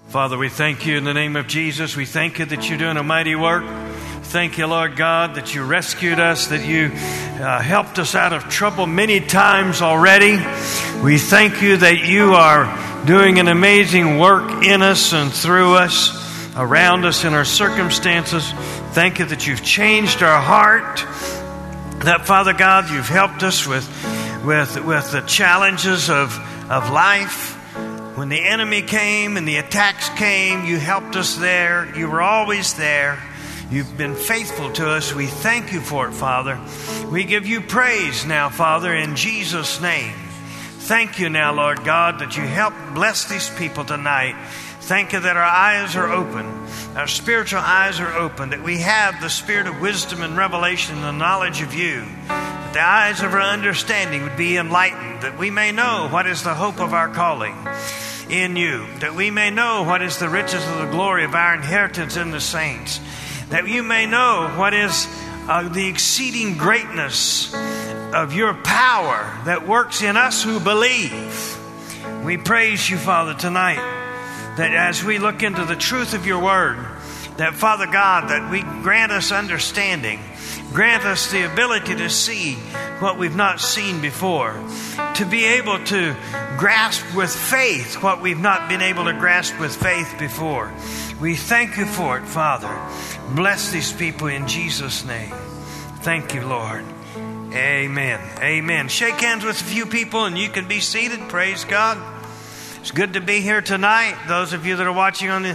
Father, we thank you in the name of Jesus. We thank you that you're doing a mighty work. Thank you, Lord God, that you rescued us, that you helped us out of trouble many times already. We thank you that you are doing an amazing work in us and through us, around us in our circumstances. Thank you that you've changed our heart, that, Father God, you've helped us with the challenges of life. When the enemy came and the attacks came, you helped us there. You were always there. You've been faithful to us. We thank you for it, Father. We give you praise now, Father, in Jesus' name. Thank you now, Lord God, that you help bless these people tonight. Thank you that our eyes are open. Our spiritual eyes are open, that we have the spirit of wisdom and revelation and the knowledge of you. That the eyes of our understanding would be enlightened, that we may know what is the hope of our calling in you, that we may know what is the riches of the glory of our inheritance in the saints, that you may know what is the exceeding greatness of your power that works in us who believe. We praise you, Father, tonight, that as we look into the truth of your word, that, Father God, that we grant us understanding, grant us the ability to see what we've not seen before, to be able to grasp with faith what we've not been able to grasp with faith before. We thank you for it, Father. Bless these people in Jesus' name. Thank you, Lord. Amen. Amen. Shake hands with a few people and you can be seated. Praise God. It's good to be here tonight. Those of you that are watching on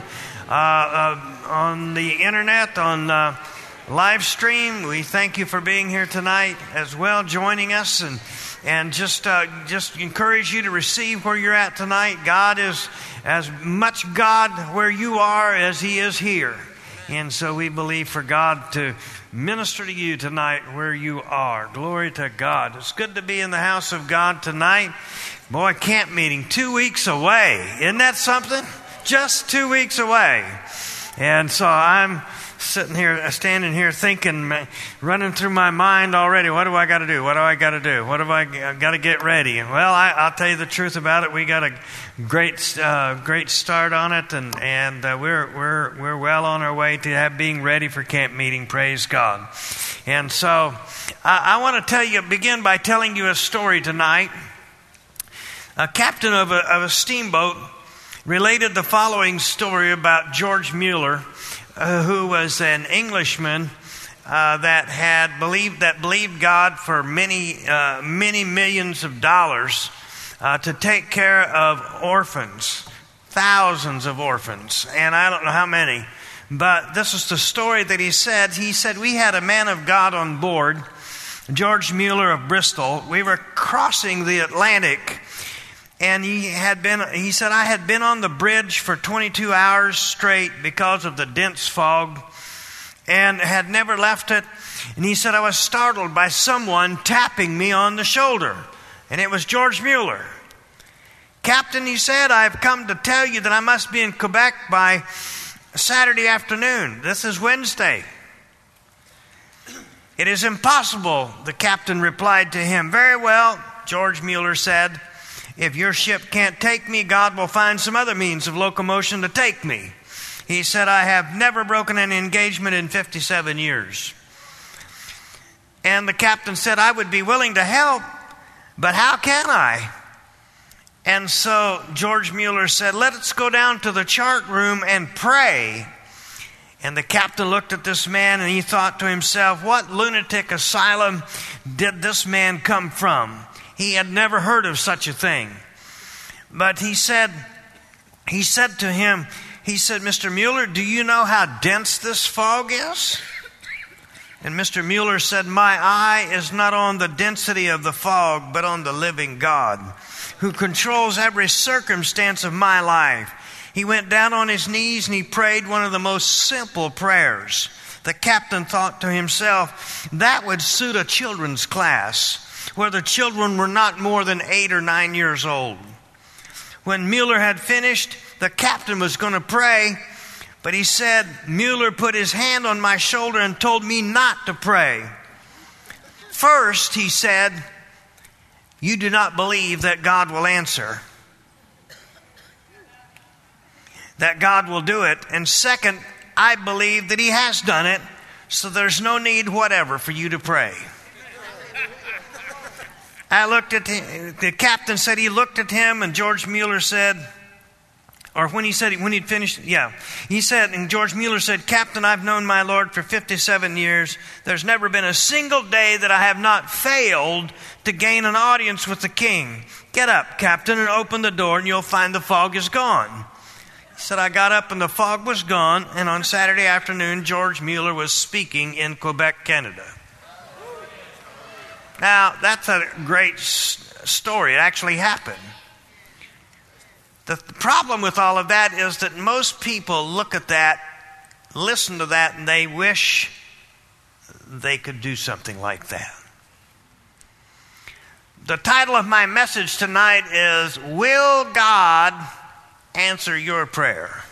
the internet, on live stream, we thank you for being here tonight as well, joining us, and just encourage you to receive where you're at tonight. God is as much God where you are as He is here. And so we believe for God to minister to you tonight where you are. Glory to God. It's good to be in the house of God tonight. Boy, camp meeting 2 weeks away. Isn't that something? Just 2 weeks away. And so I'm standing here thinking, running through my mind already, what do I got to do? What do I got to do? What have I got to get ready? Well, I'll tell you the truth about it. We got a great start on it, and we're well on our way to being ready for camp meeting. Praise God. And so I want to begin by telling you a story tonight. A captain of a steamboat related the following story about George Mueller, who was an Englishman that believed God for many millions of dollars to take care of orphans, thousands of orphans, and I don't know how many. But this is the story that he said. He said, we had a man of God on board, George Mueller of Bristol. We were crossing the Atlantic, and he said, I had been on the bridge for 22 hours straight because of the dense fog and had never left it. And he said, I was startled by someone tapping me on the shoulder. And it was George Mueller. Captain, he said, I've come to tell you that I must be in Quebec by Saturday afternoon. This is Wednesday. It is impossible, the captain replied to him. Very well, George Mueller said. If your ship can't take me, God will find some other means of locomotion to take me. He said, I have never broken an engagement in 57 years. And the captain said, I would be willing to help, but how can I? And so George Mueller said, let's go down to the chart room and pray. And the captain looked at this man and he thought to himself, what lunatic asylum did this man come from? He had never heard of such a thing. But he said to him, Mr. Mueller, do you know how dense this fog is? And Mr. Mueller said, my eye is not on the density of the fog, but on the living God, who controls every circumstance of my life. He went down on his knees and he prayed one of the most simple prayers. The captain thought to himself, that would suit a children's class, where the children were not more than 8 or 9 years old. When Mueller had finished, the captain was going to pray, but he said, Mueller put his hand on my shoulder and told me not to pray. First, he said, you do not believe that God will answer. that God will do it. And second, I believe that He has done it, so there's no need whatever for you to pray. I looked at him, the captain said he looked at him, and George Mueller said, or when he'd finished, he said, and George Mueller said, "Captain, I've known my Lord for 57 years. There's never been a single day that I have not failed to gain an audience with the king. Get up, Captain, and open the door, and you'll find the fog is gone." He said, I got up and the fog was gone, and on Saturday afternoon, George Mueller was speaking in Quebec, Canada. Now, that's a great story. It actually happened. The problem with all of that is that most people look at that, listen to that, and they wish they could do something like that. The title of my message tonight is, Will God Answer Your Prayer?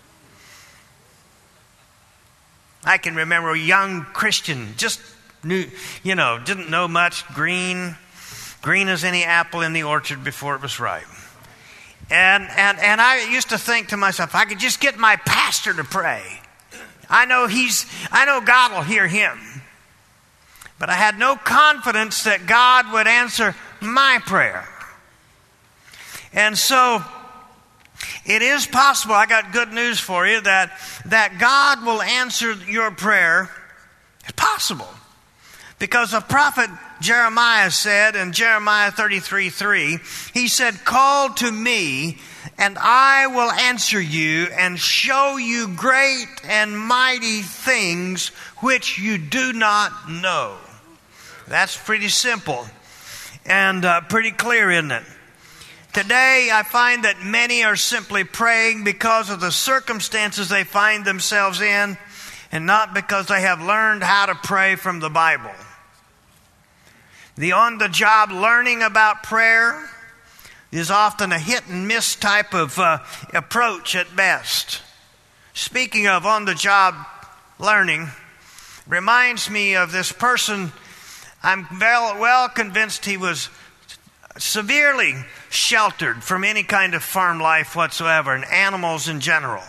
I can remember a young Christian, just didn't know much, green as any apple in the orchard before it was ripe. And I used to think to myself, if I could just get my pastor to pray, I know God will hear him. But I had no confidence that God would answer my prayer. And so it is possible, I got good news for you, that God will answer your prayer. It's possible. Because the prophet Jeremiah said in Jeremiah 33:3, he said, "Call to me, and I will answer you and show you great and mighty things which you do not know." That's pretty simple and pretty clear, isn't it? Today, I find that many are simply praying because of the circumstances they find themselves in, and not because they have learned how to pray from the Bible. The on-the-job learning about prayer is often a hit-and-miss type of approach at best. Speaking of on-the-job learning, reminds me of this person. I'm well convinced he was severely sheltered from any kind of farm life whatsoever and animals in general.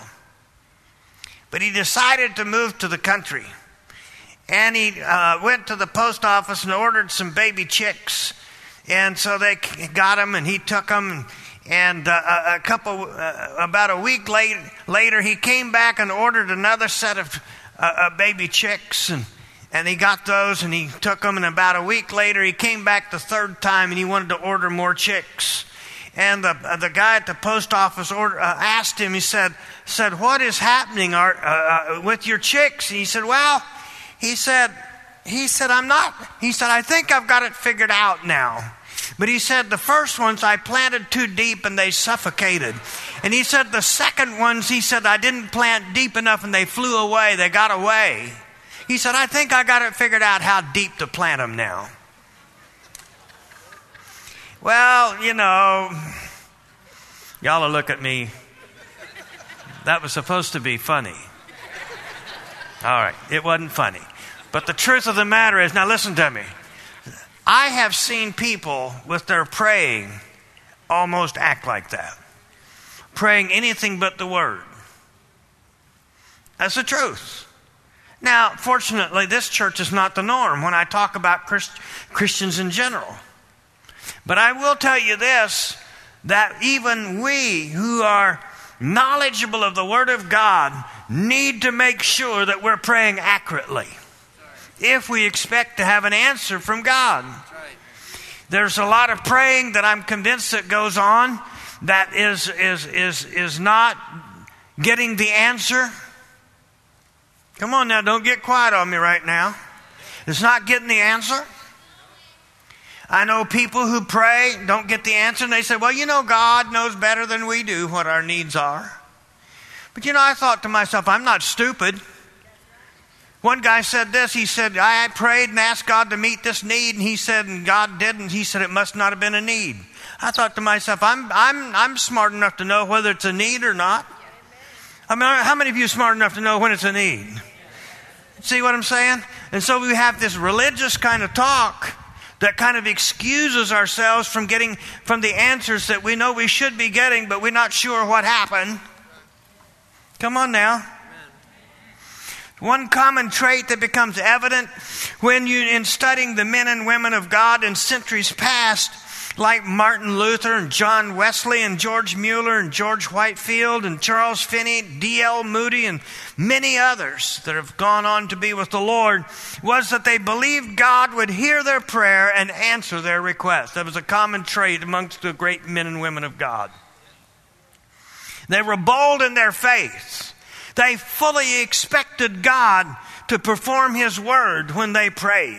But he decided to move to the country. And he went to the post office and ordered some baby chicks. And so they got them, and he took them. And about a week later, he came back and ordered another set of baby chicks. And he got those, and he took them. And about a week later, he came back the third time, and he wanted to order more chicks. And the guy at the post office asked him, he said, "What is happening with your chicks?" And he said, "Well," He said, I think I've got it figured out now. But he said, the first ones I planted too deep and they suffocated. And he said, the second ones, I didn't plant deep enough and they flew away. They got away. He said, I think I got it figured out how deep to plant them now. Well, y'all will look at me. That was supposed to be funny. All right, it wasn't funny. But the truth of the matter is, now listen to me. I have seen people with their praying almost act like that. Praying anything but the Word. That's the truth. Now, fortunately, this church is not the norm when I talk about Christians in general. But I will tell you this, that even we who are knowledgeable of the Word of God need to make sure that we're praying accurately if we expect to have an answer from God. There's a lot of praying that I'm convinced that goes on that is not getting the answer. Come on now, don't get quiet on me right now. It's not getting the answer. I know people who pray, don't get the answer, and they say, well, God knows better than we do what our needs are. But I thought to myself, I'm not stupid. One guy said this, he said, I prayed and asked God to meet this need, and he said, and God didn't. He said, it must not have been a need. I thought to myself, I'm smart enough to know whether it's a need or not. I mean, how many of you are smart enough to know when it's a need? See what I'm saying? And so we have this religious kind of talk that kind of excuses ourselves from getting from the answers that we know we should be getting, but we're not sure what happened. Come on now. One common trait that becomes evident when in studying the men and women of God in centuries past, like Martin Luther and John Wesley and George Mueller and George Whitefield and Charles Finney, D.L. Moody and many others that have gone on to be with the Lord, was that they believed God would hear their prayer and answer their request. That was a common trait amongst the great men and women of God. They were bold in their faith. They fully expected God to perform His word when they prayed.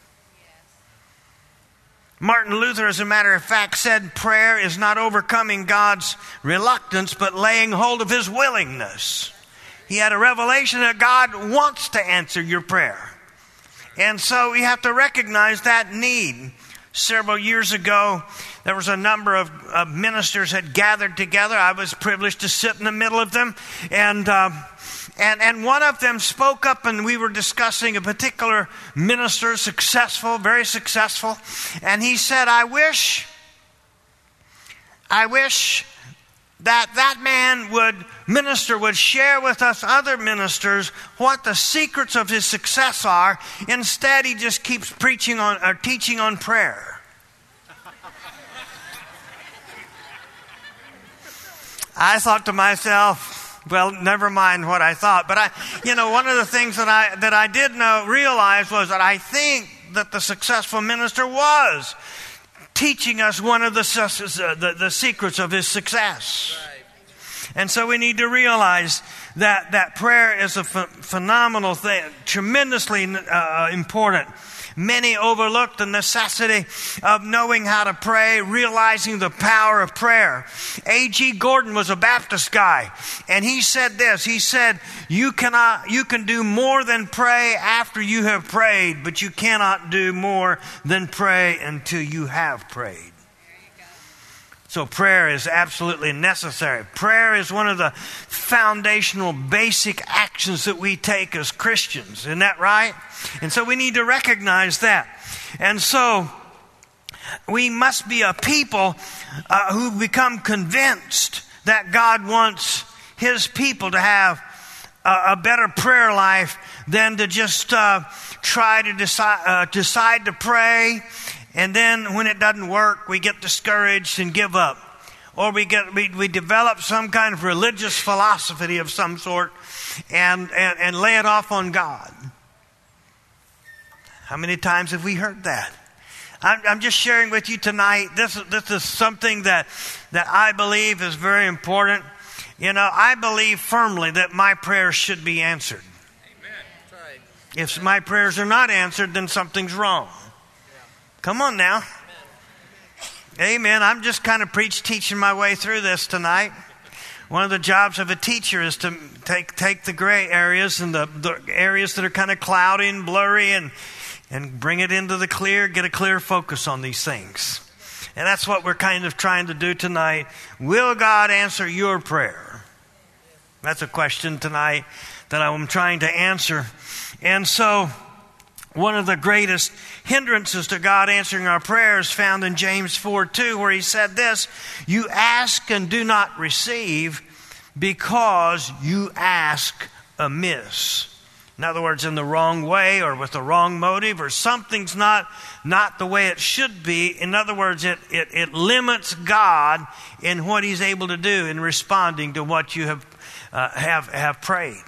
Martin Luther, as a matter of fact, said prayer is not overcoming God's reluctance, but laying hold of His willingness. He had a revelation that God wants to answer your prayer. And so we have to recognize that need. Several years ago, there was a number of ministers had gathered together. I was privileged to sit in the middle of them. And one of them spoke up, and we were discussing a particular minister, successful, very successful. And he said, I wish that minister would share with us other ministers what the secrets of his success are. Instead, he just keeps teaching on prayer. I thought to myself, well, never mind what I thought. But one of the things that I did realize was that I think that the successful minister was teaching us one of the secrets of his success. Right. And so we need to realize that prayer is a phenomenal thing, tremendously important. Many overlook the necessity of knowing how to pray, realizing the power of prayer. A.G. Gordon was a Baptist guy, and he said this. He said, you can do more than pray after you have prayed, but you cannot do more than pray until you have prayed. So prayer is absolutely necessary. Prayer is one of the foundational basic actions that we take as Christians. Isn't that right? And so we need to recognize that. And so we must be a people who become convinced that God wants His people to have a better prayer life than to just try to decide to pray. And then when it doesn't work, we get discouraged and give up. Or we develop some kind of religious philosophy of some sort and lay it off on God. How many times have we heard that? I'm just sharing with you tonight. This is something that I believe is very important. I believe firmly that my prayers should be answered. Amen. That's right. If my prayers are not answered, then something's wrong. Come on now. Amen. I'm just kind of teaching my way through this tonight. One of the jobs of a teacher is to take the gray areas and the areas that are kind of cloudy and blurry and bring it into the clear, get a clear focus on these things. And that's what we're kind of trying to do tonight. Will God answer your prayer? That's a question tonight that I'm trying to answer. And so one of the greatest hindrances to God answering our prayers found in James 4:2, where he said this, you ask and do not receive because you ask amiss. In other words, in the wrong way or with the wrong motive, or something's not the way it should be. In other words, it limits God in what He's able to do in responding to what you have prayed.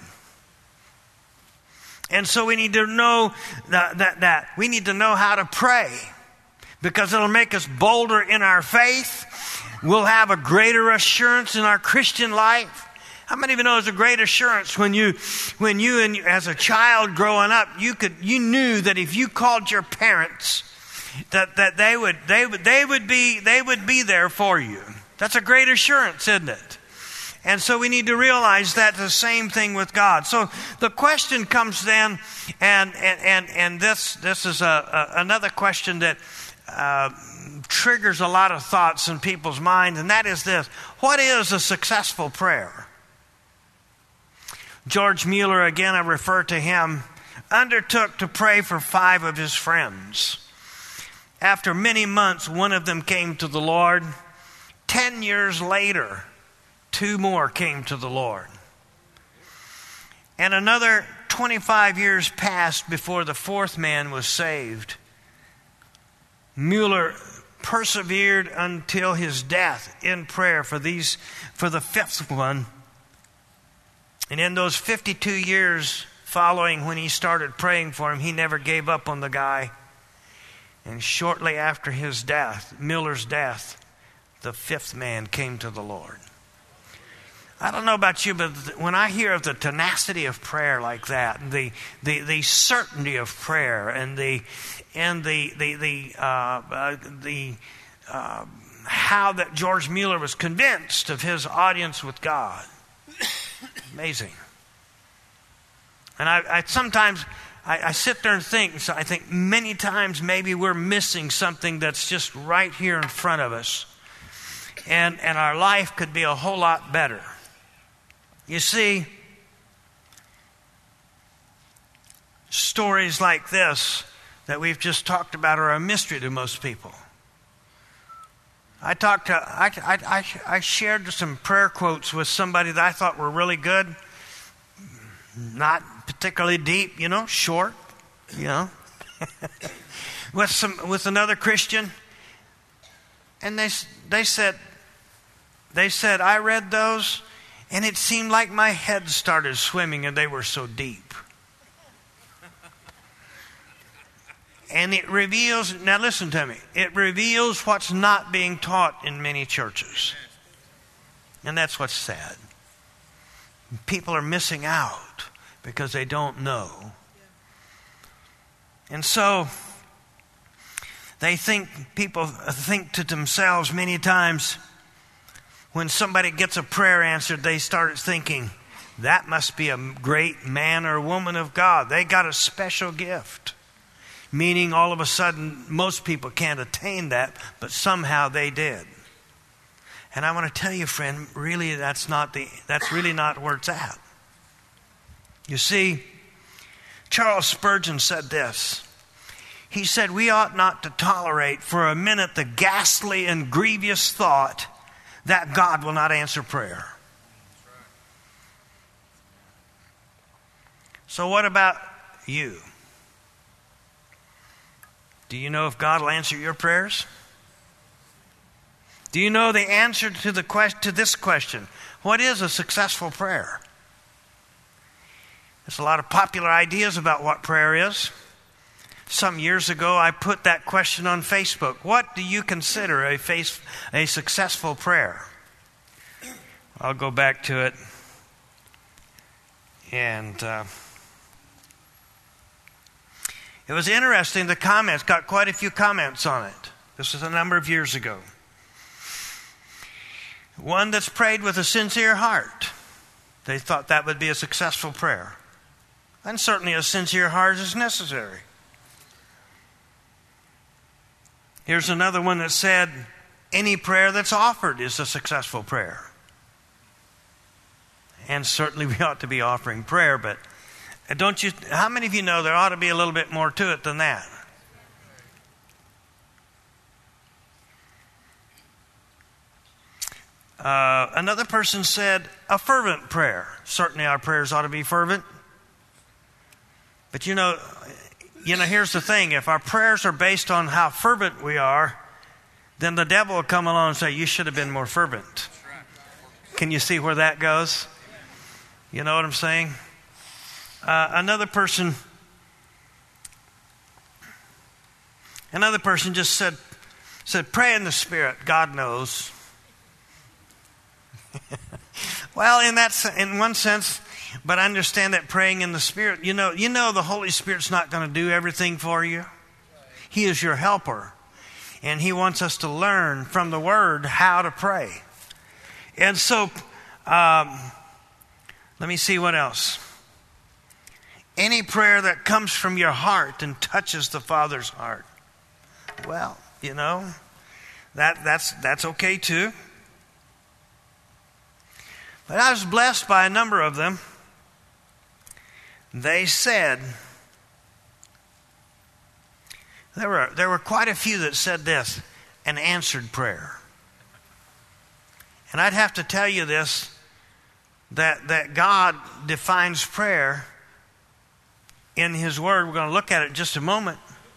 And so we need to know that we need to know how to pray, because it'll make us bolder in our faith. We'll have a greater assurance in our Christian life. How many of you know it's a great assurance when you as a child growing up, you knew that if you called your parents, that they would be there for you. That's a great assurance, isn't it? And so we need to realize that the same thing with God. So the question comes then, and this is another question that triggers a lot of thoughts in people's minds, and that is this: what is a successful prayer? George Mueller, again I refer to him, undertook to pray for 5 of his friends. After many months, one of them came to the Lord. 10 years later, 2 more came to the Lord. And another 25 years passed before the fourth man was saved. Mueller persevered until his death in prayer for the fifth one. And in those 52 years following when he started praying for him, he never gave up on the guy. And shortly after his death, Mueller's death, the fifth man came to the Lord. I don't know about you, but when I hear of the tenacity of prayer like that, and the certainty of prayer, and how that George Mueller was convinced of his audience with God, amazing. And I sometimes sit there and think. So I think many times maybe we're missing something that's just right here in front of us, and our life could be a whole lot better. You see, stories like this that we've just talked about are a mystery to most people. I shared some prayer quotes with somebody that I thought were really good, not particularly deep, short, with another Christian, and they said I read those. And it seemed like my head started swimming, and they were so deep. And it reveals, now listen to me, it reveals what's not being taught in many churches. And that's what's sad. People are missing out because they don't know. And so people think to themselves many times, when somebody gets a prayer answered, they start thinking, that must be a great man or woman of God. They got a special gift. Meaning all of a sudden, most people can't attain that, but somehow they did. And I want to tell you, friend, really that's really not where it's at. You see, Charles Spurgeon said this. He said, we ought not to tolerate for a minute the ghastly and grievous thought that God will not answer prayer. So what about you? Do you know if God will answer your prayers? Do you know the answer to this question? What is a successful prayer? There's a lot of popular ideas about what prayer is. Some years ago, I put that question on Facebook. What do you consider a successful prayer? I'll go back to it. And it was interesting. The comments got quite a few comments on it. This was a number of years ago. One that's prayed with a sincere heart. They thought that would be a successful prayer. And certainly a sincere heart is necessary. Here's another one that said, any prayer that's offered is a successful prayer. And certainly we ought to be offering prayer, but how many of you know there ought to be a little bit more to it than that? Another person said, a fervent prayer. Certainly our prayers ought to be fervent. But here's the thing. If our prayers are based on how fervent we are, then the devil will come along and say, you should have been more fervent. Can you see where that goes? You know what I'm saying? Another person just said, pray in the Spirit. God knows. Well, in one sense, but I understand that praying in the Spirit, you know the Holy Spirit's not going to do everything for you. He is your helper. And He wants us to learn from the Word how to pray. And so, let me see what else. Any prayer that comes from your heart and touches the Father's heart. Well, that's okay too. But I was blessed by a number of them. They said, there were quite a few that said this, an answered prayer. And I'd have to tell you this, that God defines prayer in His Word. We're going to look at it in just a moment.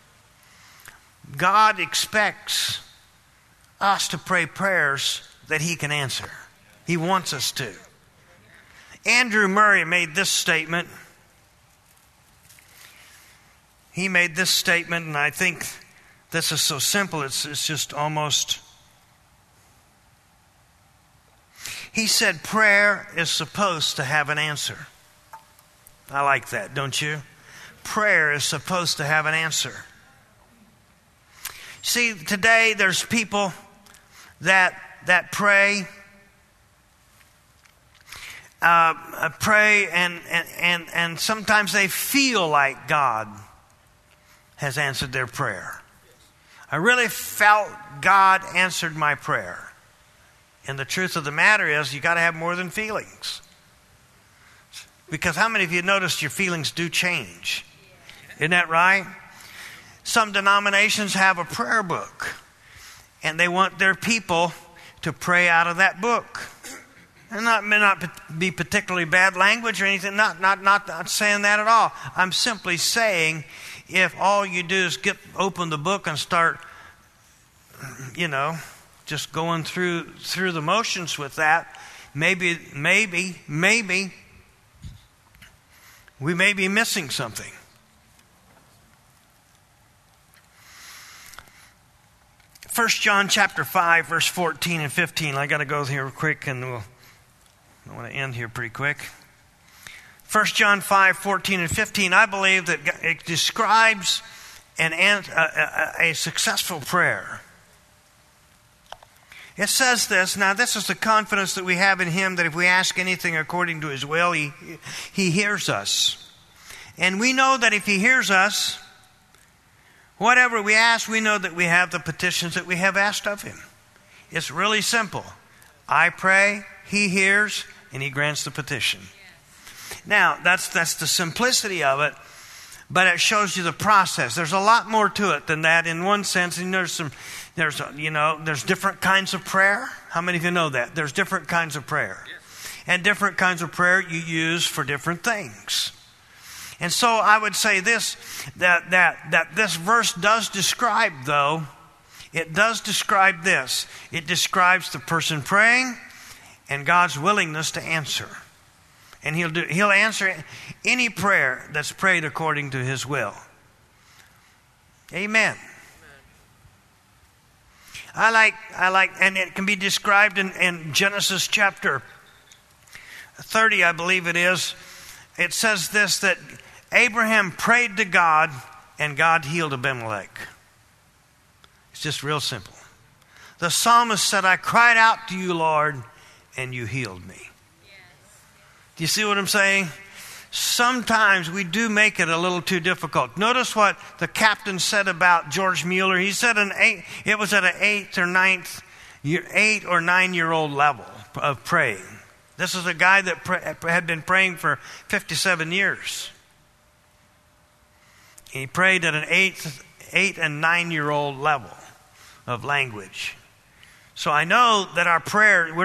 God expects us to pray prayers that He can answer. He wants us to. Andrew Murray made this statement. He made this statement, and I think this is so simple, it's just almost... He said, prayer is supposed to have an answer. I like that, don't you? Prayer is supposed to have an answer. See, today there's people that pray, and sometimes they feel like God has answered their prayer. I really felt God answered my prayer. And the truth of the matter is, you got to have more than feelings. Because how many of you noticed your feelings do change? Isn't that right? Some denominations have a prayer book, and they want their people to pray out of that book. And may not be particularly bad language or anything. Not saying that at all. I'm simply saying, if all you do is open the book and start, just going through the motions with that, maybe we may be missing something. 1 John chapter 5, verse 14 and 15. I got to go here quick, and I want to end here pretty quick. 1 John 5, 14 and 15, I believe that it describes a successful prayer. It says this, now this is the confidence that we have in Him, that if we ask anything according to His will, He hears us. And we know that if He hears us, whatever we ask, we know that we have the petitions that we have asked of Him. It's really simple. I pray, He hears, and He grants the petition. Now, that's the simplicity of it, but it shows you the process. There's a lot more to it than that in one sense. And there's different kinds of prayer. How many of you know that? There's different kinds of prayer. And different kinds of prayer you use for different things. And so I would say this, that this verse does describe, though, it does describe this. It describes the person praying and God's willingness to answer. And He'll answer any prayer that's prayed according to His will. Amen. I like, and it can be described in Genesis chapter 30, I believe it is. It says this, that Abraham prayed to God and God healed Abimelech. It's just real simple. The psalmist said, I cried out to you, Lord, and you healed me. Do you see what I'm saying? Sometimes we do make it a little too difficult. Notice what the captain said about George Mueller. He said it was at an 8 or 9 year old level of praying. This is a guy that had been praying for 57 years. He prayed at an 8 and 9 year old level of language. So I know that our prayer,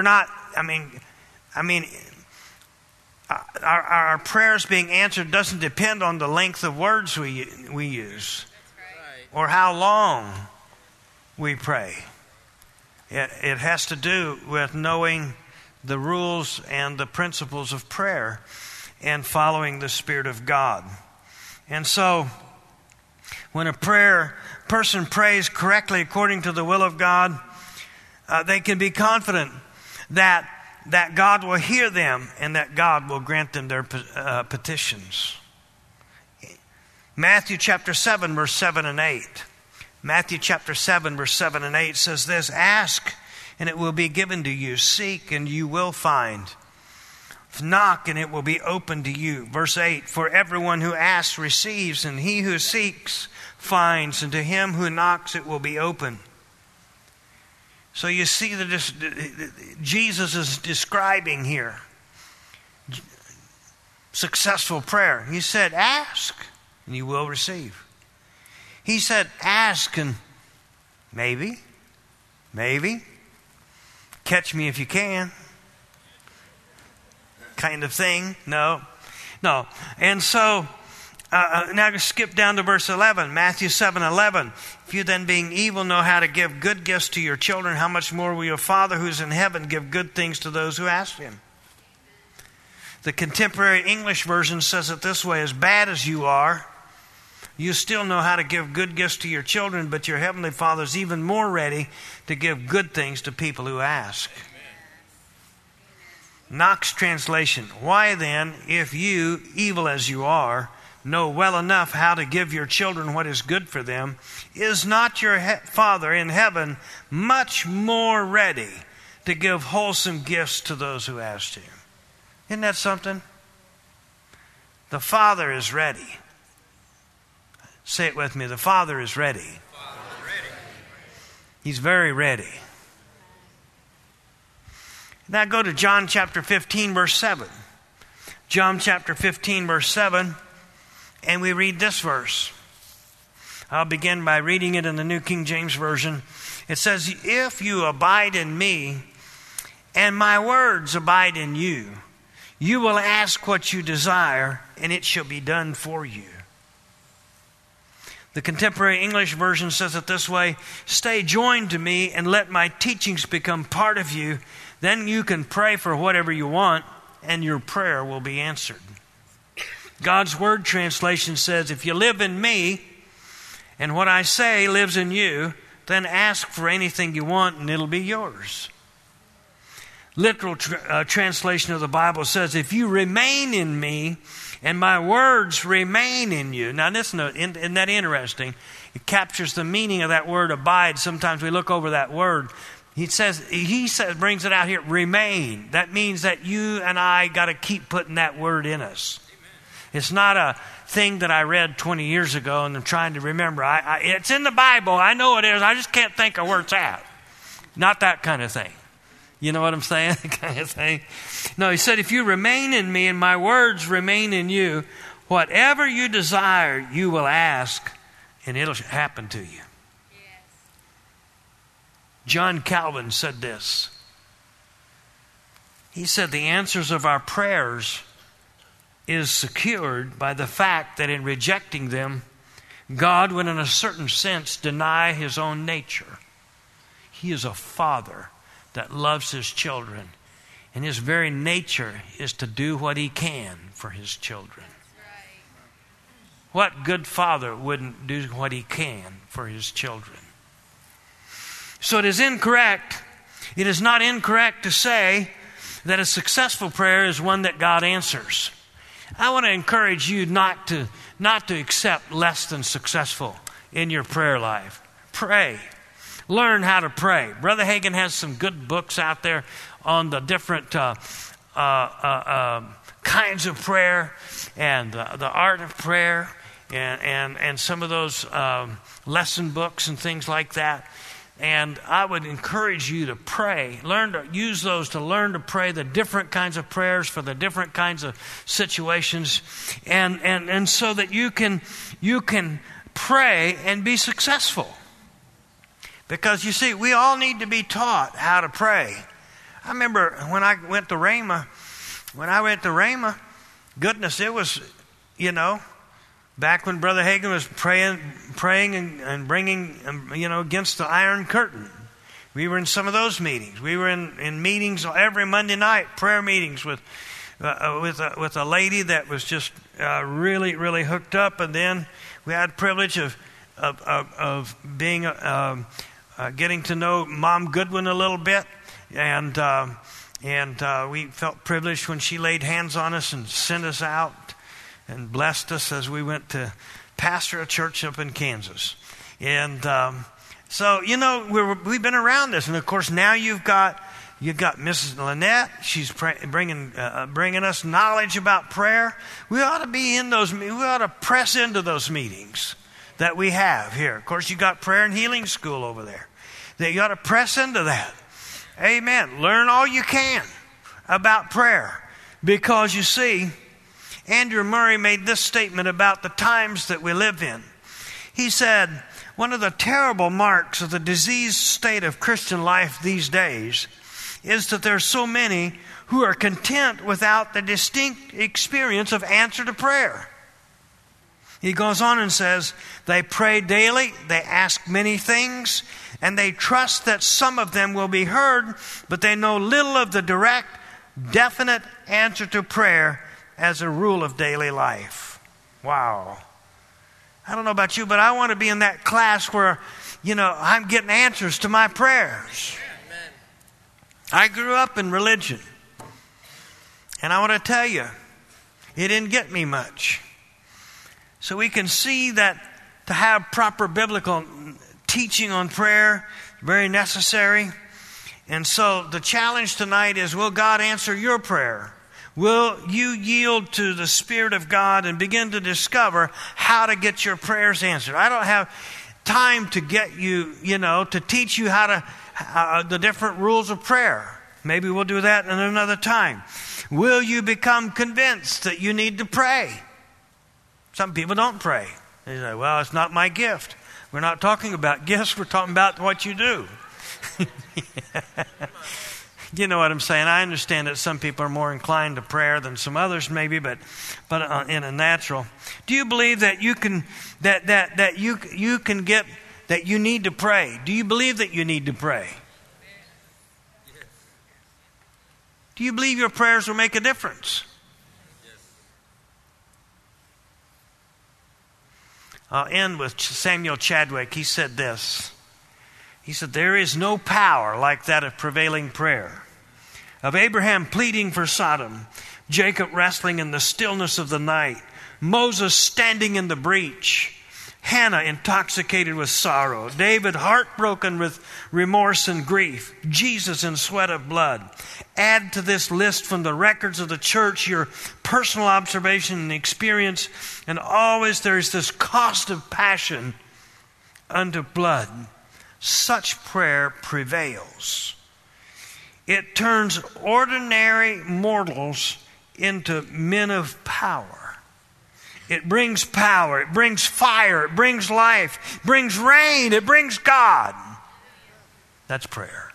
our prayers being answered doesn't depend on the length of words we use. Or how long we pray. It has to do with knowing the rules and the principles of prayer and following the Spirit of God. And so, when a person prays correctly according to the will of God, they can be confident that God will hear them and that God will grant them their petitions. Matthew chapter 7, verse 7 and 8. Matthew chapter 7, verse 7 and 8 says this, ask and it will be given to you. Seek and you will find. Knock and it will be opened to you. Verse 8, for everyone who asks receives, and he who seeks finds, and to him who knocks it will be open. So you see that Jesus is describing here successful prayer. He said, ask and you will receive. He said, ask and maybe, catch me if you can. kind of thing. No. And so, now skip down to verse 11, Matthew 7:11. If you then being evil know how to give good gifts to your children, how much more will your Father who's in heaven give good things to those who ask him? The contemporary English version says it this way: as bad as you are, you still know how to give good gifts to your children, but your heavenly Father is even more ready to give good things to people who ask. Knox translation: why then, if you, evil as you are, know well enough how to give your children what is good for them, is not your Father in heaven much more ready to give wholesome gifts to those who ask him? Isn't that something? The Father is ready. Say it with me. The Father is ready. He's very ready. Now go to John chapter 15, verse 7. John chapter 15, verse 7. And we read this verse. I'll begin by reading it in the New King James Version. It says, if you abide in me, and my words abide in you, you will ask what you desire, and it shall be done for you. The contemporary English version says it this way: stay joined to me and let my teachings become part of you. Then you can pray for whatever you want, and your prayer will be answered. God's Word translation says, if you live in me, and what I say lives in you, then ask for anything you want, and it'll be yours. Literal translation of the Bible says, if you remain in me, and my words remain in you. Now, isn't that interesting? It captures the meaning of that word abide. Sometimes we look over that word. He says, brings it out here, remain. That means that you and I got to keep putting that word in us. Amen. It's not a thing that I read 20 years ago and I'm trying to remember. It's in the Bible. I know it is. I just can't think of where it's at. Not that kind of thing. You know what I'm saying? That kind of thing. No, he said, if you remain in me and my words remain in you, whatever you desire, you will ask, and it'll happen to you. Yes. John Calvin said this. He said, the answers of our prayers is secured by the fact that in rejecting them, God would in a certain sense deny his own nature. He is a father that loves his children, and his very nature is to do what he can for his children. Right. What good father wouldn't do what he can for his children? So it is not incorrect to say that a successful prayer is one that God answers. I want to encourage you not to accept less than successful in your prayer life. Pray. Learn how to pray. Brother Hagin has some good books out there on the different kinds of prayer and the art of prayer and some of those lesson books and things like that. And I would encourage you to pray. Learn to use those to learn to pray the different kinds of prayers for the different kinds of situations, and so that you can pray and be successful. Because you see, we all need to be taught how to pray. I remember when I went to Rhema, goodness, it was, back when Brother Hagin was praying and bringing, against the Iron Curtain. We were in some of those meetings. We were in meetings every Monday night, prayer meetings with a lady that was just really, really hooked up. And then we had the privilege of being getting to know Mom Goodwin a little bit, and we felt privileged when she laid hands on us and sent us out and blessed us as we went to pastor a church up in Kansas. And so we've been around this, and of course now you've got Mrs. Lynette. She's bringing us knowledge about prayer. We ought to be in those. We ought to press into those meetings that we have here. Of course, you got prayer and healing school over there. That you ought to press into that. Amen. Learn all you can about prayer. Because you see, Andrew Murray made this statement about the times that we live in. He said, one of the terrible marks of the diseased state of Christian life these days is that there's so many who are content without the distinct experience of answer to prayer. He goes on and says, they pray daily, they ask many things, and they trust that some of them will be heard, but they know little of the direct, definite answer to prayer as a rule of daily life. Wow. I don't know about you, but I want to be in that class where, I'm getting answers to my prayers. Amen. I grew up in religion. And I want to tell you, it didn't get me much. So we can see that to have proper biblical teaching on prayer is very necessary. And so the challenge tonight is, will God answer your prayer? Will you yield to the Spirit of God and begin to discover how to get your prayers answered? I don't have time to get you, to teach you how to, the different rules of prayer. Maybe we'll do that in another time. Will you become convinced that you need to pray? Some people don't pray. They say, well, it's not my gift. We're not talking about gifts. We're talking about what you do. You know what I'm saying? I understand that some people are more inclined to prayer than some others, maybe, but in a natural. Do you believe that you can that you can get that you need to pray? Do you believe that you need to pray? Do you believe your prayers will make a difference? I'll end with Samuel Chadwick. He said this. He said, there is no power like that of prevailing prayer. Of Abraham pleading for Sodom, Jacob wrestling in the stillness of the night, Moses standing in the breach, Hannah intoxicated with sorrow, David heartbroken with remorse and grief, Jesus in sweat of blood. Add to this list from the records of the church your personal observation and experience, and always there is this cost of passion unto blood. Such prayer prevails. It turns ordinary mortals into men of power. It brings power, it brings fire, it brings life, it brings rain, it brings God. That's prayer.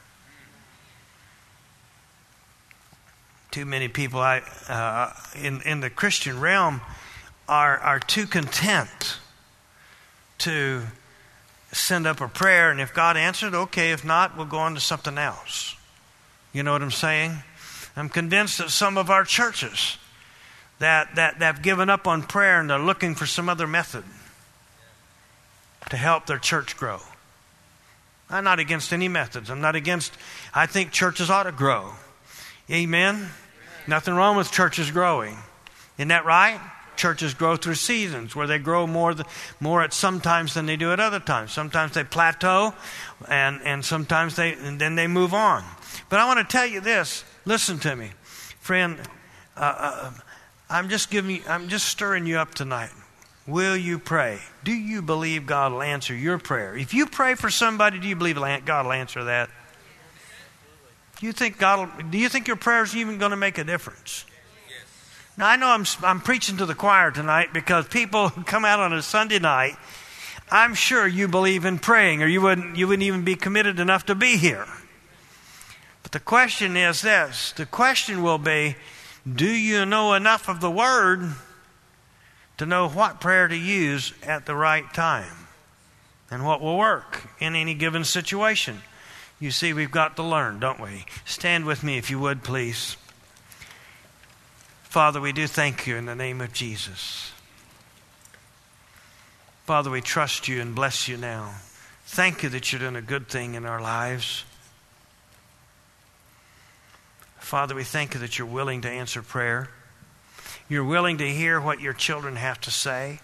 Too many people in the Christian realm are too content to send up a prayer, and if God answered, okay. If not, we'll go on to something else. You know what I'm saying? I'm convinced that some of our churches that have given up on prayer and they're looking for some other method to help their church grow. I'm not against any methods. I think churches ought to grow. Amen? Nothing wrong with churches growing. Isn't that right? Churches grow through seasons where they grow more at some times than they do at other times. Sometimes they plateau and sometimes then they move on. But I want to tell you this. Listen to me, friend. I'm just stirring you up tonight. Will you pray? Do you believe God will answer your prayer? If you pray for somebody, do you believe God will answer that? Do you think your prayer is even going to make a difference? Now, I know I'm preaching to the choir tonight because people who come out on a Sunday night, I'm sure you believe in praying, or you wouldn't even be committed enough to be here. But the question is this. The question will be, do you know enough of the Word to know what prayer to use at the right time and what will work in any given situation? You see, we've got to learn, don't we? Stand with me if you would, please. Father, we do thank you in the name of Jesus. Father, we trust you and bless you now. Thank you that you're doing a good thing in our lives. Father, we thank you that you're willing to answer prayer. You're willing to hear what your children have to say.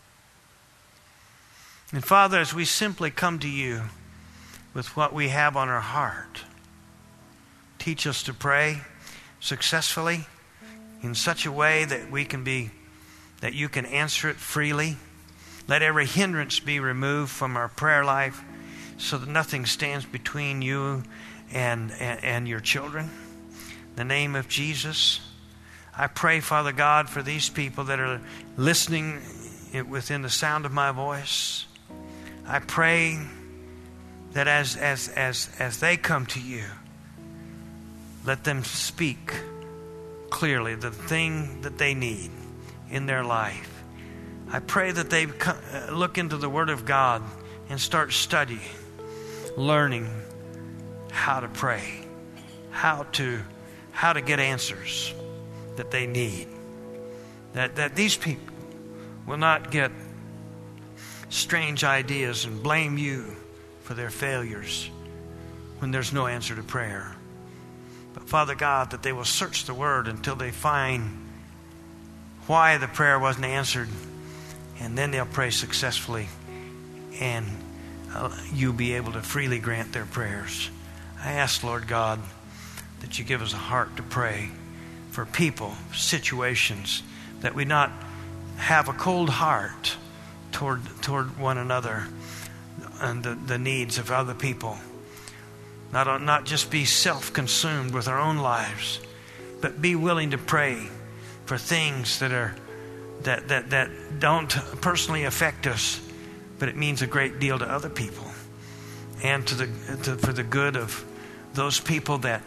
And Father, as we simply come to you with what we have on our heart, teach us to pray successfully in such a way that that you can answer it freely. Let every hindrance be removed from our prayer life so that nothing stands between you and your children. In the name of Jesus, I pray, Father God, for these people that are listening within the sound of my voice. I pray that as they come to you, Let them speak clearly the thing that they need in their life. I pray that they look into the Word of God and start studying, learning how to pray, how to get answers that they need. That these people will not get strange ideas and blame you for their failures when there's no answer to prayer. But Father God, that they will search the Word until they find why the prayer wasn't answered, and then they'll pray successfully, and you'll be able to freely grant their prayers. I ask, Lord God, that you give us a heart to pray for people, situations, that we not have a cold heart toward one another and the needs of other people. Not just be self-consumed with our own lives, but be willing to pray for things that don't personally affect us, but it means a great deal to other people, and for the good of those people that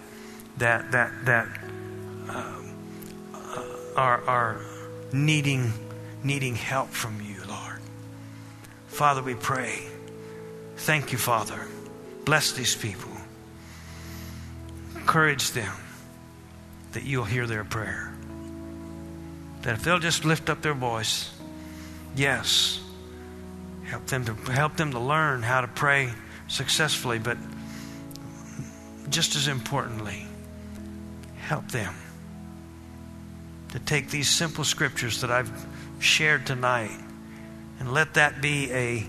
are needing help from you, Lord. Father, we pray. Thank you, Father. Bless these people. Encourage them that you'll hear their prayer. That if they'll just lift up their voice, yes, help them to learn how to pray successfully, but just as importantly, help them to take these simple scriptures that I've shared tonight and let that be a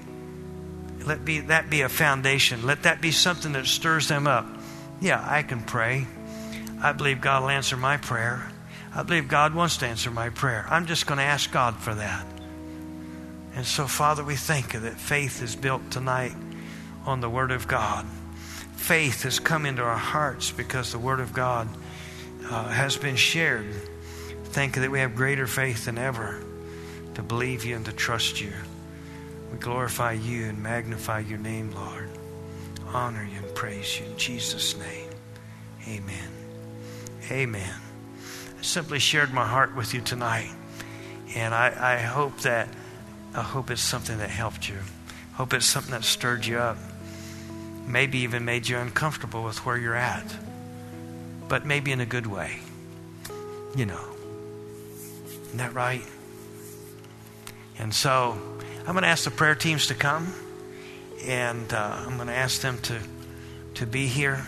foundation. Let that be something that stirs them up. Yeah, I can pray. I believe God will answer my prayer. I believe God wants to answer my prayer. I'm just going to ask God for that. And so, Father, we thank you that faith is built tonight on the Word of God. Faith has come into our hearts because the Word of God has been shared. Thank you that we have greater faith than ever to believe you and to trust you. We glorify you and magnify your name, Lord. Honor you and praise you in Jesus' name. Amen. Amen. I simply shared my heart with you tonight, and I hope it's something that helped you. Hope it's something that stirred you up. Maybe even made you uncomfortable with where you're at, but maybe in a good way. You know. Isn't that right? And so I'm going to ask the prayer teams to come, and I'm going to ask them to be here.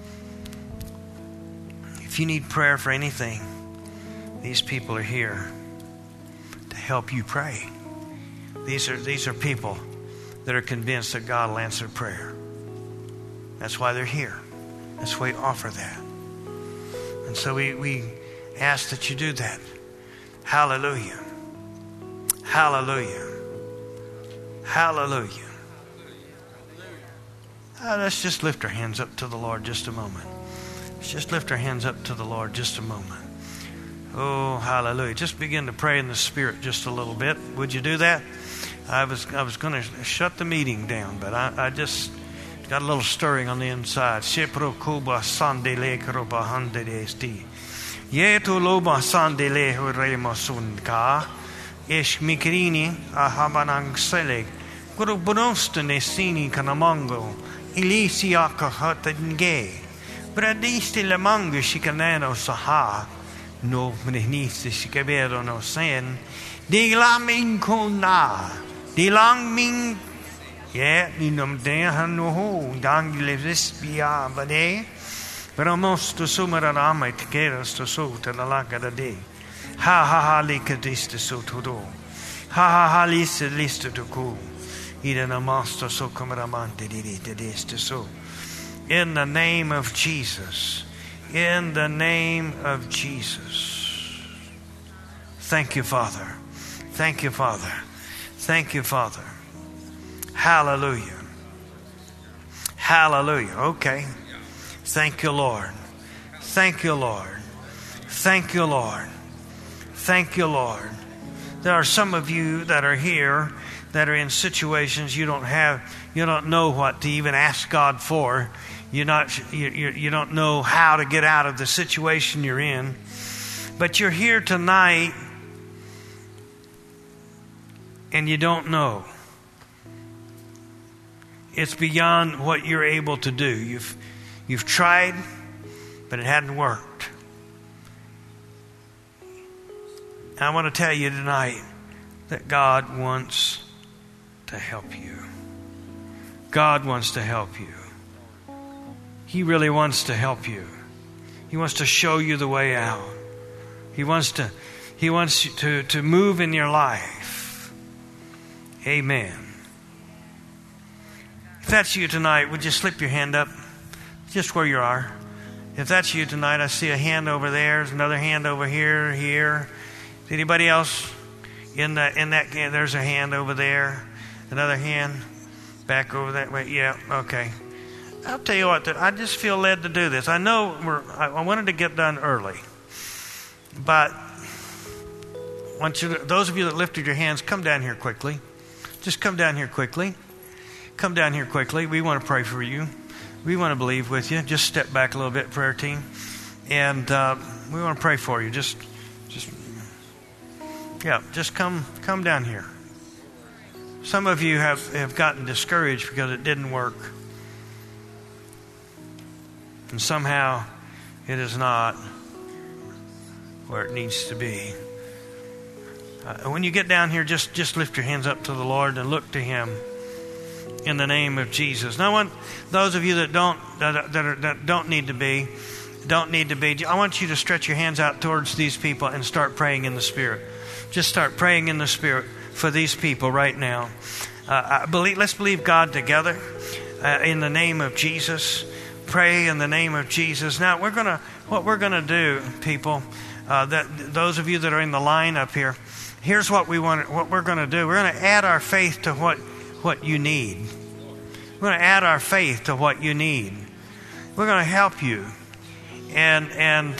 If you need prayer for anything, these people are here to help you pray. These are people that are convinced that God will answer prayer. That's why they're here. That's why we offer that. And so we ask that you do that. Hallelujah. Hallelujah. Hallelujah. Let's just lift our hands up to the Lord just a moment. Let's just lift our hands up to the Lord just a moment. Oh, hallelujah. Just begin to pray in the Spirit just a little bit. Would you do that? I was going to shut the meeting down, but I just got a little stirring on the inside. Yeto loba sandele horemo sunka ish mikrini ahabanang selig guru bonostane sini kanamango ilisiaka hatenge bradiste le mango shikaneno saha no mnihiste shikabero no sen dilamin kona dilangming yeah ninom deha no ho dangilevis bia bade pero mosto sumara ramai tikeras to so te la laga da de ha likadiste so todo ha liste to ko ida na masto so kamaramante de deste so in the name of Jesus, in the name of Jesus. Thank you, Father. Thank you, Father. Thank you, Father. Hallelujah. Hallelujah. Okay. Thank you, Lord. Thank you, Lord. Thank you, Lord. Thank you, Lord. There are some of you that are here that are in situations you don't know what to even ask God for. you don't know how to get out of the situation you're in. But you're here tonight and you don't know. It's beyond what you're able to do. You've tried, but it hadn't worked. I want to tell you tonight that God wants to help you. God wants to help you. He really wants to help you. He wants to show you the way out. He wants to move in your life. Amen. If that's you tonight, would you slip your hand up just where you are? If that's you tonight, I see a hand over there. There's another hand over here. Is anybody else in that? There's a hand over there. Another hand back over that way. Yeah, okay. I'll tell you what, I just feel led to do this. I know I wanted to get done early, but those of you that lifted your hands, come down here quickly. Just come down here quickly. Come down here quickly. We want to pray for you. We want to believe with you. Just step back a little bit, prayer team, and we want to pray for you. Just come down here. Some of you have gotten discouraged because it didn't work. And somehow it is not where it needs to be. When you get down here, just lift your hands up to the Lord and look to Him in the name of Jesus. Now, those of you that don't need to be, I want you to stretch your hands out towards these people and start praying in the Spirit. Just start praying in the Spirit for these people right now. Let's believe God together in the name of Jesus. Pray in the name of Jesus. Now, what we're gonna do, people, those of you that are in the line up here, here's what we're gonna do. We're gonna add our faith to what you need. We're gonna add our faith to what you need. We're gonna help you, and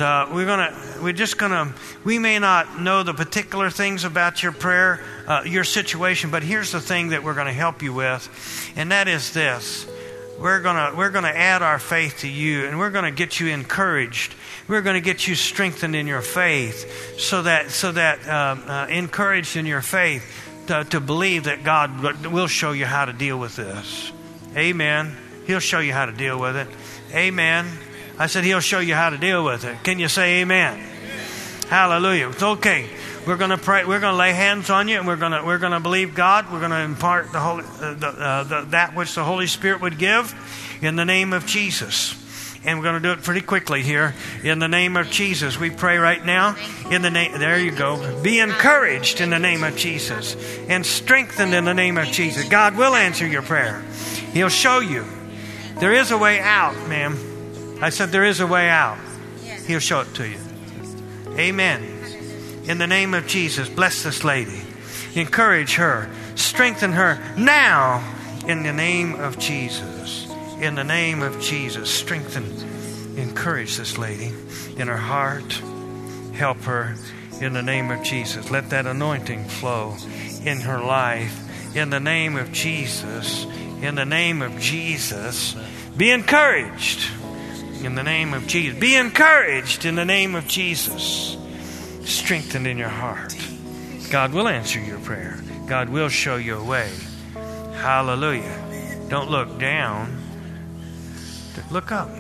we may not know the particular things about your prayer, your situation, but here's the thing that we're gonna help you with, and that is this. We're gonna add our faith to you, and we're gonna get you encouraged. We're gonna get you strengthened in your faith, so that encouraged in your faith to believe that God will show you how to deal with this. Amen. He'll show you how to deal with it. Amen. I said He'll show you how to deal with it. Can you say amen? Amen. Hallelujah. It's okay. We're going to pray. We're going to lay hands on you, and we're going to believe God. We're going to impart that which the Holy Spirit would give in the name of Jesus. And we're going to do it pretty quickly here. In the name of Jesus, we pray right now. There you go. Be encouraged in the name of Jesus, and strengthened in the name of Jesus. God will answer your prayer. He'll show you. There is a way out, ma'am. I said there is a way out. He'll show it to you. Amen. In the name of Jesus, bless this lady. Encourage her. Strengthen her now. In the name of Jesus. In the name of Jesus. Strengthen, encourage this lady in her heart. Help her in the name of Jesus. Let that anointing flow in her life. In the name of Jesus. In the name of Jesus. Be encouraged. In the name of Jesus. Be encouraged in the name of Jesus. Strengthened in your heart. God will answer your prayer. God will show you a way. Hallelujah. Don't look down. Look up.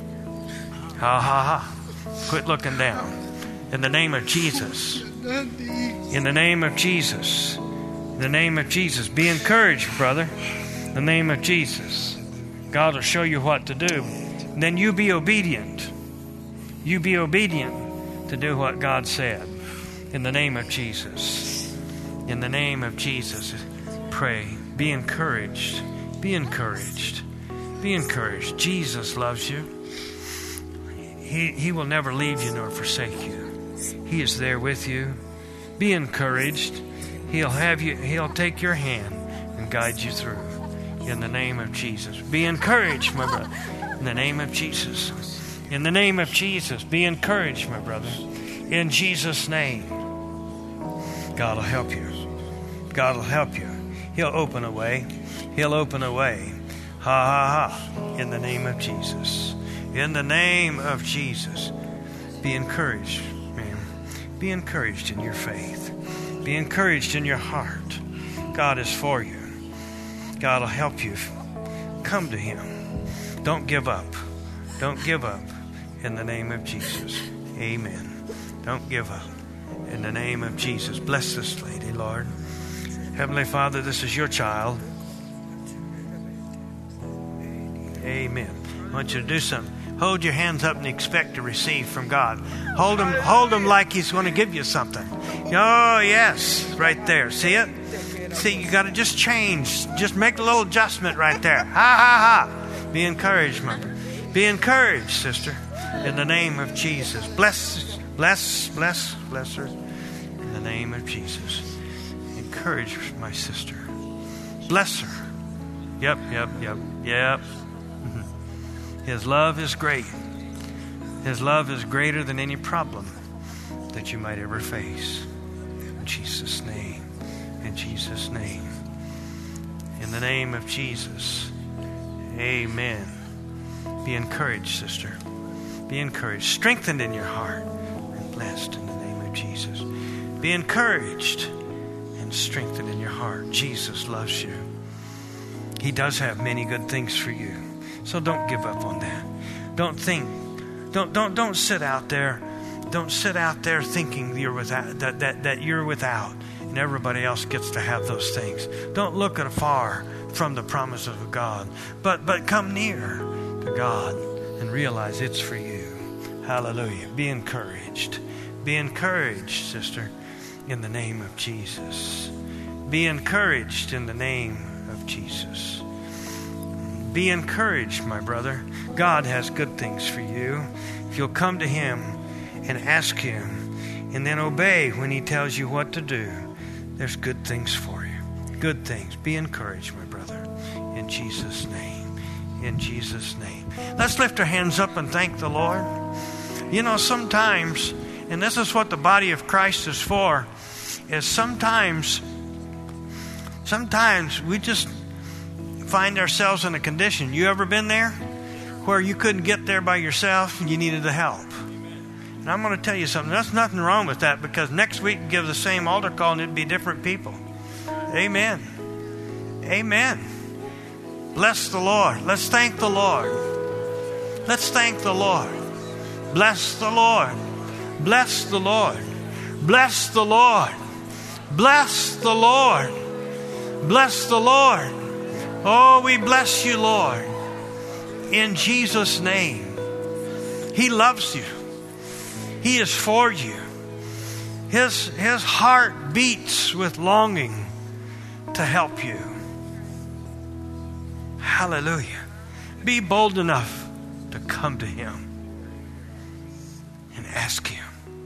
Ha ha ha. Quit looking down. In the name of Jesus. In the name of Jesus. In the name of Jesus. Be encouraged, brother. In the name of Jesus. God will show you what to do. And then you be obedient. You be obedient to do what God said. In the name of Jesus. In the name of Jesus. Pray. Be encouraged. Be encouraged. Be encouraged. Jesus loves you. He will never leave you nor forsake you. He is there with you. Be encouraged. He'll take your hand and guide you through. In the name of Jesus. Be encouraged, my brother. In the name of Jesus. In the name of Jesus. Be encouraged, my brother. In Jesus' name. God will help you. God will help you. He'll open a way. He'll open a way. Ha, ha, ha. In the name of Jesus. In the name of Jesus. Be encouraged, man. Be encouraged in your faith. Be encouraged in your heart. God is for you. God will help you. Come to Him. Don't give up. Don't give up. In the name of Jesus. Amen. Don't give up. In the name of Jesus. Bless this lady, Lord. Heavenly Father, this is your child. Amen. I want you to do something. Hold your hands up and expect to receive from God. Hold them like He's going to give you something. Oh, yes. Right there. See it? See, you got to just change. Just make a little adjustment right there. Ha, ha, ha. Be encouraged, mother. Be encouraged, sister. In the name of Jesus. Bless her. In the name of Jesus. Encourage my sister. Bless her. Yep. His love is great. His love is greater than any problem that you might ever face. In Jesus' name. In Jesus' name. In the name of Jesus. Amen. Be encouraged, sister. Be encouraged. Strengthened in your heart. And blessed in the name of Jesus. Be encouraged and strengthened in your heart. Jesus loves you. He does have many good things for you. So don't give up on that. Don't think. Don't sit out there. Don't sit out there thinking you're without that you're without and everybody else gets to have those things. Don't look afar from the promises of God. But come near to God and realize it's for you. Hallelujah. Be encouraged. Be encouraged, sister, in the name of Jesus. Be encouraged in the name of Jesus. Be encouraged, my brother. God has good things for you. If you'll come to Him and ask Him and then obey when He tells you what to do, there's good things for you. Good things. Be encouraged, my brother. In Jesus' name. In Jesus' name. Let's lift our hands up and thank the Lord. You know, sometimes, and this is what the body of Christ is for, is sometimes we just find ourselves in a condition. You ever been there where you couldn't get there by yourself and you needed the help? And I'm going to tell you something. There's nothing wrong with that, because next week give the same altar call and it'd be different people. Amen. Amen. Bless the Lord. Let's thank the Lord. Let's thank the Lord. Bless the Lord. Bless the Lord. Bless the Lord. Bless the Lord. Bless the Lord. Oh, we bless you, Lord. In Jesus' name. He loves you. He is for you. His heart beats with longing to help you. Hallelujah. Be bold enough to come to Him and ask Him.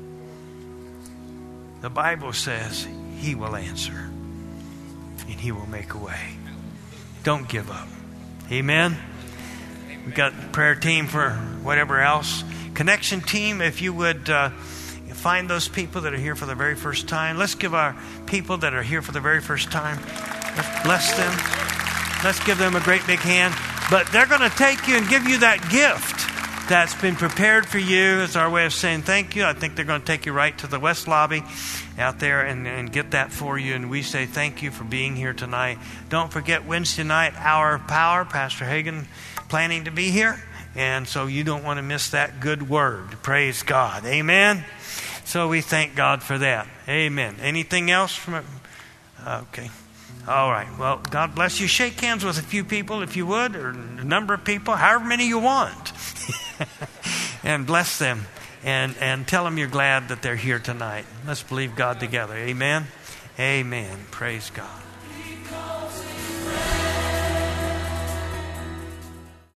The Bible says He will answer and He will make a way. Don't give up. Amen. We've got a prayer team for whatever else. Connection team, if you would find those people that are here for the very first time. Let's give our people that are here for the very first time, let's bless them. Let's give them a great big hand. But they're going to take you and give you that gift that's been prepared for you. It's our way of saying thank you. I think they're going to take you right to the West Lobby out there and get that for you. And we say thank you for being here tonight. Don't forget Wednesday night, Hour of Power. Pastor Hagan planning to be here. And so you don't want to miss that good word. Praise God. Amen. So we thank God for that. Amen. Anything else from it? Okay. All right. Well, God bless you. Shake hands with a few people if you would, or a number of people, however many you want. And bless them and tell them you're glad that they're here tonight. Let's believe God together. Amen. Amen. Praise God.